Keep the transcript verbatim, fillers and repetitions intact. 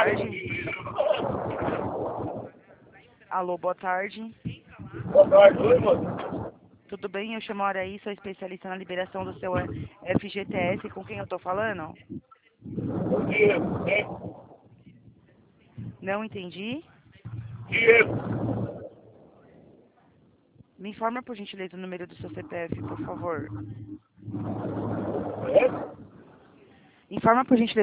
tarde. Alô, boa tarde. Boa tarde, oi, moço. Tudo bem? Eu chamo a Araí, sou especialista na liberação do seu F G T S. Com quem eu tô falando? Bom dia. É, Não entendi. Diego. Me informa, por gentileza, o número do seu C P F, por favor. É? Informa, por gentileza.